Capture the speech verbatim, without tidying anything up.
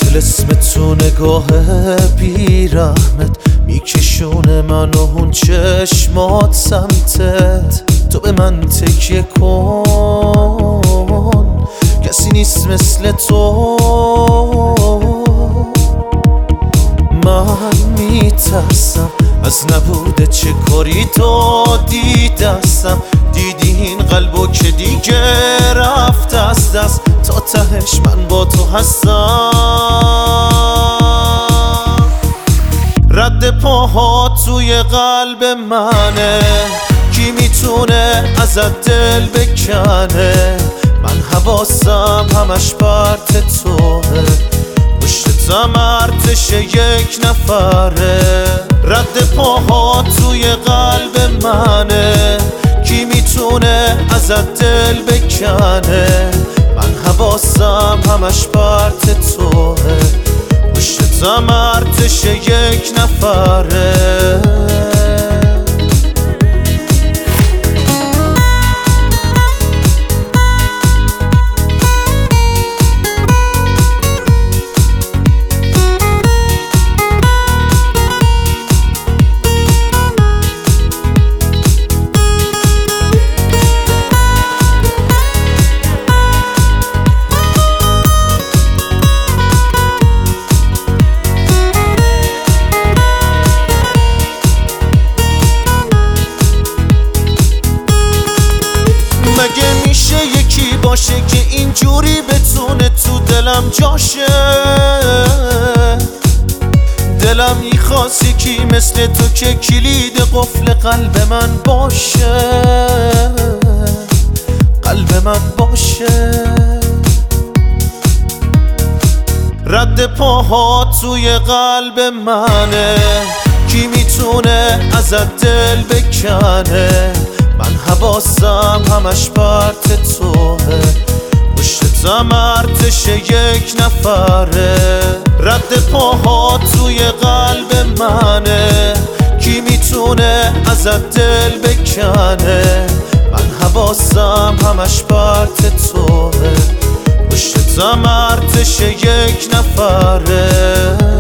طلسم تو نگاه بیرحمت میکشونه من و اون چشمات سمتت. تو به من تکیه کن، کسی نیست مثل تو. من میترسم از نبوده چه کاری تو دیدستم. دیدی این قلبو که دیگه رفت از دست، تا تهش من با تو هستم. رد پاها توی قلب منه، کی میتونه ازت دل بکنه؟ من حواسم همش پرت توه، پشتم ارتش یک نفره. رد پاها توی قلب منه، کی میتونه ازت دل بکنه؟ من حواسم همش پرت توه، پشتم ارتش یک نفره. مگه میشه یکی باشه که اینجوری بتونه تو دلم جاشه؟ دلم میخواست یکی مثل تو که کلید قفل قلب من باشه، قلب من باشه. رد پاها توی قلب منه، کی میتونه ازت دل بکنه؟ من حواسم همش پرت توه، پشتم ارتش یک نفره. رد پاها توی قلب منه، کی میتونه ازت دل بکنه؟ من حواسم همش پرت توه، پشتم ارتش یک نفره.